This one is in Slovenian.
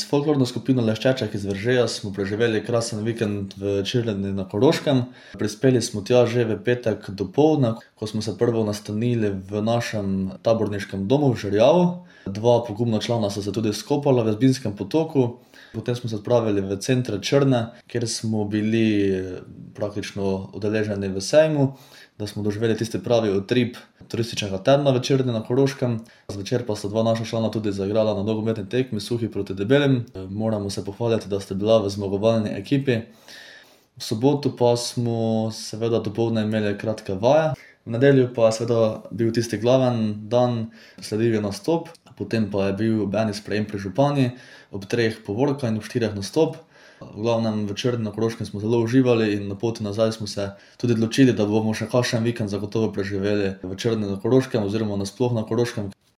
folklorno skupino Leščeček iz Veržeja smo preživeli krasen vikend v Čirlani na Koroškem. Prispeli smo tja že v petek dopoldne, ko smo se prvo nastanili v našem taborniškem domu v Žerjavu. Dva pogumna člana so se tudi skopala v Zbinskem potoku. Potem smo se odpravili v center Črne, kjer smo bili praktično udeleženi v sejmu, da smo doživeli tisti pravi utrip turističnega tedna v Črni na Koroškem. Zvečer pa sta dva naša člana tudi zaigrala na nogometni tekmi Suhi proti Debelim. Moramo se pohvaliti, da sta bila v zmagovalni ekipi. V soboto pa smo seveda dopoldne imeli kratke vaje. V nedeljo pa je seveda bil tisti glaven dan, sledil je nastop, potem pa je bil ob eni sprejem pri župani, ob 3 povorka in ob 4 nastop. V glavnem v Črni na Koroškem smo zelo uživali in na poti nazaj smo se tudi odločili, da bomo še kakšen vikend zagotovo preživeli v Črni na Koroškem oziroma nasploh na Koroškem.